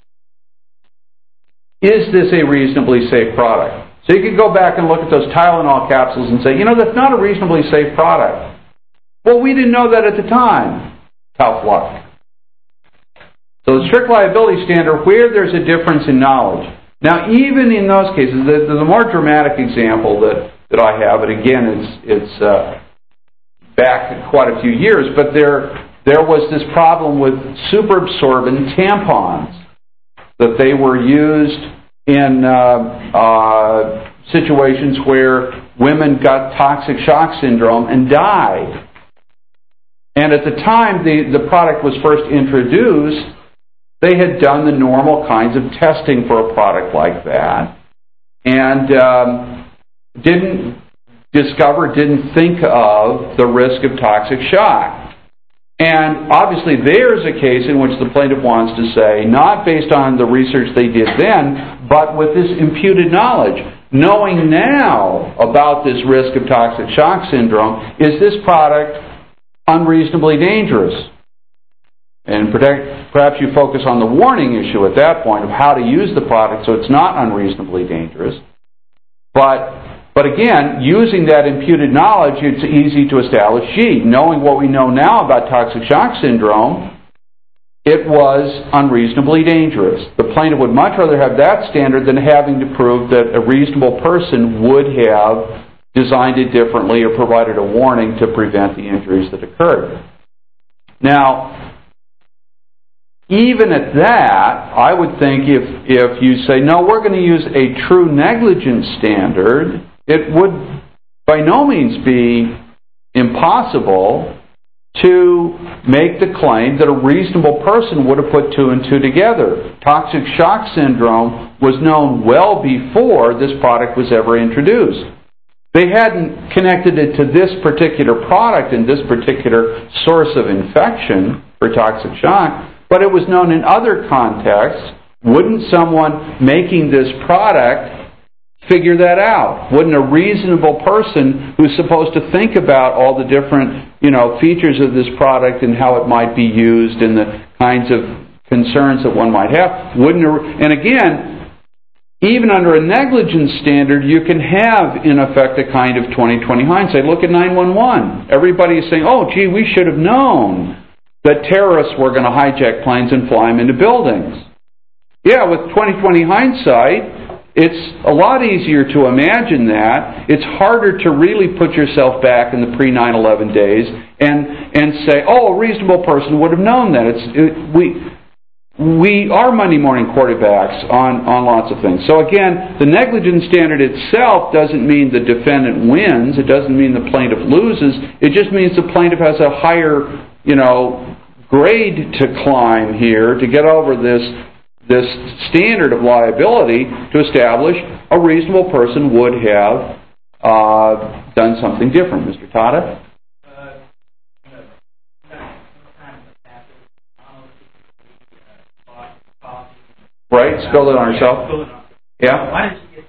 is this a reasonably safe product? So you could go back and look at those Tylenol capsules and say, that's not a reasonably safe product. Well, we didn't know that at the time. Tough luck. So the strict liability standard, where there's a difference in knowledge. Now, even in those cases, the more dramatic example that I have, and again, it's back quite a few years, but there was this problem with superabsorbent tampons, that they were used in situations where women got toxic shock syndrome and died. And at the time the product was first introduced, they had done the normal kinds of testing for a product like that, and didn't think of the risk of toxic shock. And obviously there's a case in which the plaintiff wants to say, not based on the research they did then, but with this imputed knowledge, knowing now about this risk of toxic shock syndrome, is this product unreasonably dangerous? And perhaps you focus on the warning issue at that point of how to use the product so it's not unreasonably dangerous. But again, using that imputed knowledge, it's easy to establish, knowing what we know now about toxic shock syndrome, it was unreasonably dangerous. The plaintiff would much rather have that standard than having to prove that a reasonable person would have designed it differently or provided a warning to prevent the injuries that occurred. Now, even at that, I would think if you say, no, we're going to use a true negligence standard, it would by no means be impossible to make the claim that a reasonable person would have put two and two together. Toxic shock syndrome was known well before this product was ever introduced. They hadn't connected it to this particular product and this particular source of infection for toxic shock, but it was known in other contexts. Wouldn't someone making this product figure that out? Wouldn't a reasonable person who's supposed to think about all the different, features of this product and how it might be used and the kinds of concerns that one might have, and again, even under a negligence standard, you can have, in effect, a kind of 20/20 hindsight. Look at 911. Everybody is saying, we should have known that terrorists were going to hijack planes and fly them into buildings. Yeah, with 20/20 hindsight, it's a lot easier to imagine that. It's harder to really put yourself back in the pre-9/11 days and say, a reasonable person would have known that. We are Monday morning quarterbacks on lots of things. So again, the negligence standard itself doesn't mean the defendant wins. It doesn't mean the plaintiff loses. It just means the plaintiff has a higher, grade to climb here to get over this standard of liability to establish a reasonable person would have done something different. Mr. Tata? Right, spilled it on herself. Yeah. Why did she get?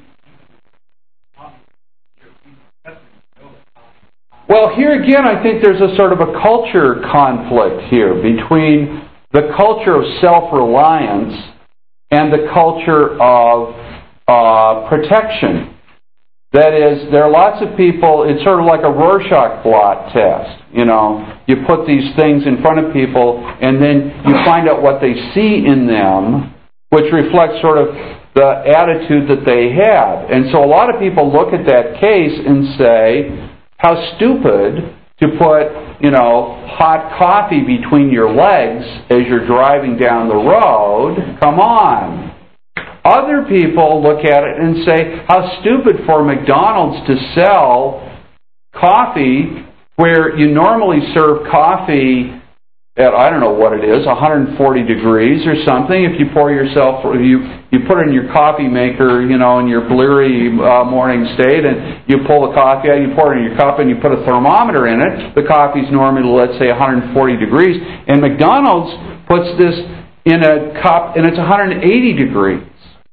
Well, here again, I think there's a sort of a culture conflict here between the culture of self-reliance and the culture of protection. That is, there are lots of people, it's sort of like a Rorschach blot test. You put these things in front of people and then you find out what they see in them, which reflects sort of the attitude that they have. And so a lot of people look at that case and say, how stupid to put, hot coffee between your legs as you're driving down the road. Come on. Other people look at it and say, how stupid for McDonald's to sell coffee where you normally serve coffee at, I don't know what it is, 140 degrees or something. If you pour yourself, you put it in your coffee maker, in your bleary morning state, and you pull the coffee out, you pour it in your cup, and you put a thermometer in it. The coffee's normally, let's say, 140 degrees. And McDonald's puts this in a cup, and it's 180 degrees,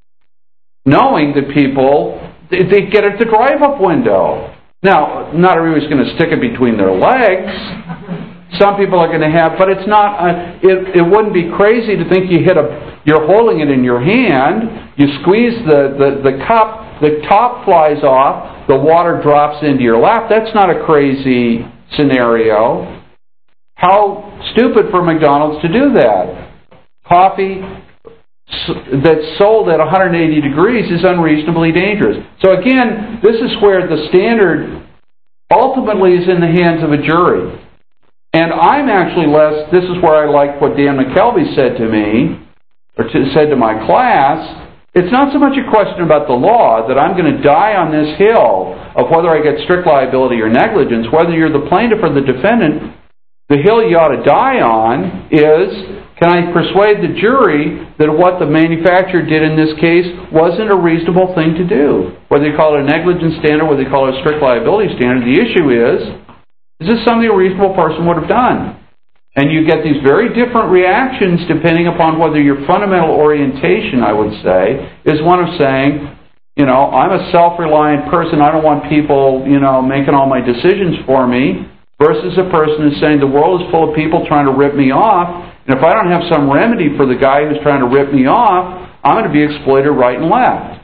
knowing that people, they get at the drive-up window. Now, not everybody's going to stick it between their legs. Some people are going to have, but it's not. It wouldn't be crazy to think you're holding it in your hand. You squeeze the cup, the top flies off, the water drops into your lap. That's not a crazy scenario. How stupid for McDonald's to do that? Coffee that's sold at 180 degrees is unreasonably dangerous. So again, this is where the standard ultimately is in the hands of a jury. And I'm actually this is where I like what Dan McKelvey said to me, or said to my class. It's not so much a question about the law that I'm going to die on this hill of whether I get strict liability or negligence. Whether you're the plaintiff or the defendant, the hill you ought to die on is, can I persuade the jury that what the manufacturer did in this case wasn't a reasonable thing to do? Whether you call it a negligence standard, whether you call it a strict liability standard, the issue is this something a reasonable person would have done? And you get these very different reactions depending upon whether your fundamental orientation, I would say, is one of saying, I'm a self-reliant person, I don't want people, making all my decisions for me, versus a person who's saying the world is full of people trying to rip me off, and if I don't have some remedy for the guy who's trying to rip me off, I'm going to be exploited right and left.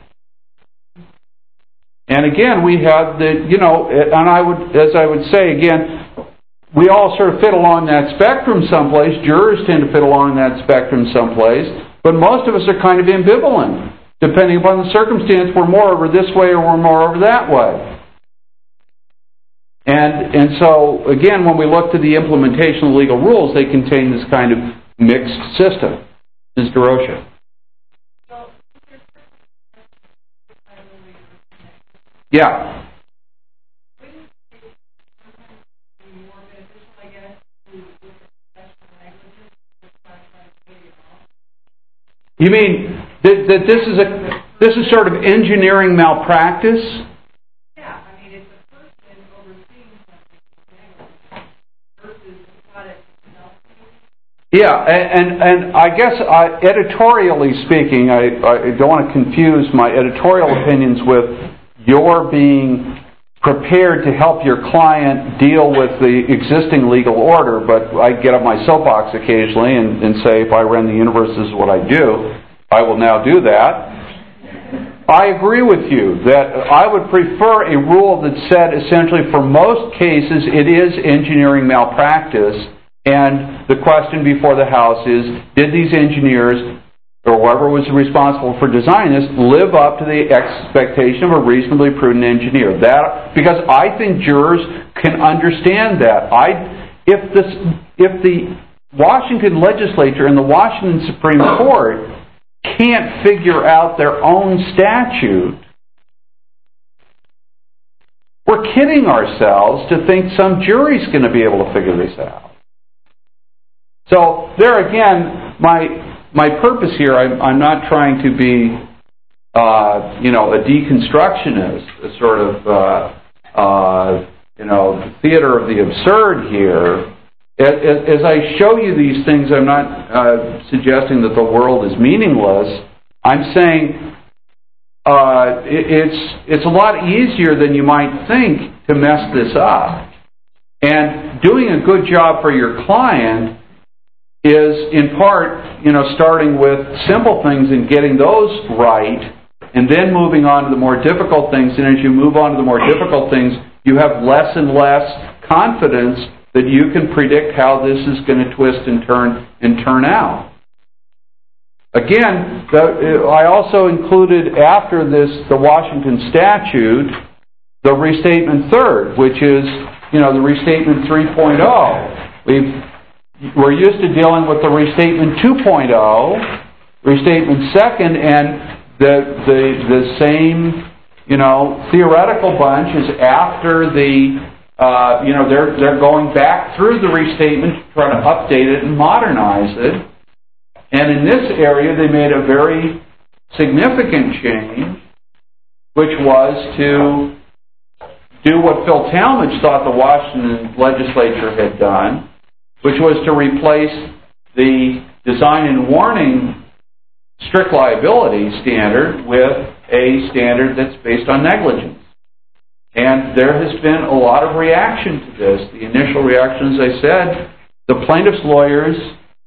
And again, we have and as I would say again, we all sort of fit along that spectrum someplace. Jurors tend to fit along that spectrum someplace, but most of us are kind of ambivalent. Depending upon the circumstance, we're more over this way or we're more over that way. And so, again, when we look to the implementation of legal rules, they contain this kind of mixed system. Ms. DeRocha. Yeah. You mean that this is sort of engineering malpractice? Yeah, I mean, it's a person overseeing something versus the product itself. Yeah, and I guess editorially speaking, I don't want to confuse my editorial opinions with your being prepared to help your client deal with the existing legal order, but I get up my soapbox occasionally and say, if I ran the universe, this is what I do. I will now do that. I agree with you that I would prefer a rule that said essentially for most cases it is engineering malpractice, and the question before the House is, did these engineers or whoever was responsible for designing this live up to the expectation of a reasonably prudent engineer? Because I think jurors can understand that. If the Washington legislature and the Washington Supreme Court can't figure out their own statute, we're kidding ourselves to think some jury's going to be able to figure this out. So there again, my purpose here, I'm not trying to be, a deconstructionist, a sort of, theater of the absurd here. As I show you these things, I'm not suggesting that the world is meaningless. I'm saying it's a lot easier than you might think to mess this up. And doing a good job for your client is in part, starting with simple things and getting those right, and then moving on to the more difficult things. And as you move on to the more difficult things, you have less and less confidence that you can predict how this is going to twist and turn out. Again, I also included after this the Washington statute, the restatement third, which is the restatement 3.0. We're used to dealing with the restatement 2.0, restatement second, and the same, theoretical bunch is after they're going back through the restatement to try to update it and modernize it. And in this area, they made a very significant change, which was to do what Phil Talmadge thought the Washington legislature had done, which was to replace the design and warning strict liability standard with a standard that's based on negligence. And there has been a lot of reaction to this. The initial reaction, as I said, the plaintiffs' lawyers,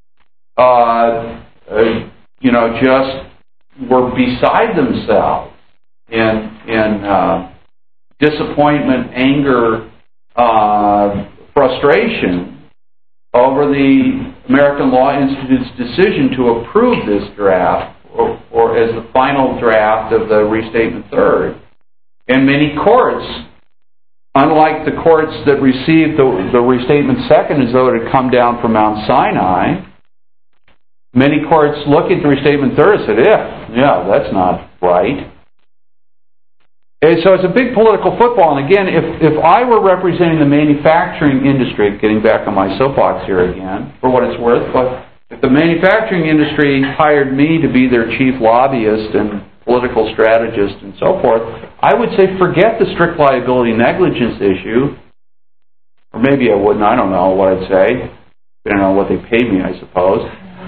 just were beside themselves in disappointment, anger, frustration over the American Law Institute's decision to approve this draft or as the final draft of the Restatement Third. And many courts, unlike the courts that received the Restatement Second as though it had come down from Mount Sinai, many courts look at the Restatement Third and said, yeah, that's not right. And so it's a big political football. And again, if I were representing the manufacturing industry, getting back on my soapbox here again, for what it's worth, but if the manufacturing industry hired me to be their chief lobbyist and political strategist and so forth, I would say forget the strict liability negligence issue. Or maybe I wouldn't. I don't know what I'd say. I don't know what they paid me, I suppose.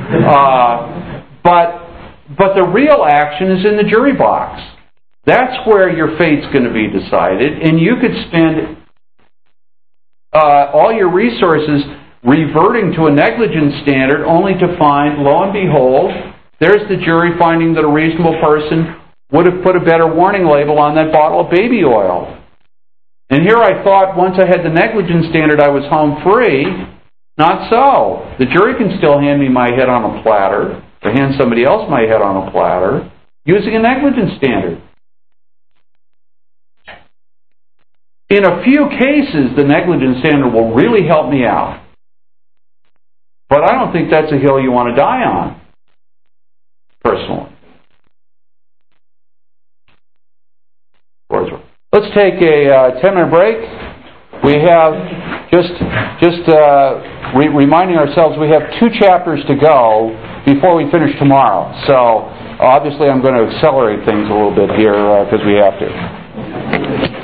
But the real action is in the jury box. That's where your fate's going to be decided, and you could spend all your resources reverting to a negligence standard only to find, lo and behold, there's the jury finding that a reasonable person would have put a better warning label on that bottle of baby oil. And here I thought once I had the negligence standard I was home free. Not so. The jury can still hand me my head on a platter, or hand somebody else my head on a platter, using a negligence standard. In a few cases, the negligence standard will really help me out. But I don't think that's a hill you want to die on, personally. Let's take a 10-minute break. We have reminding ourselves we have 2 chapters to go before we finish tomorrow. So obviously I'm going to accelerate things a little bit here because we have to.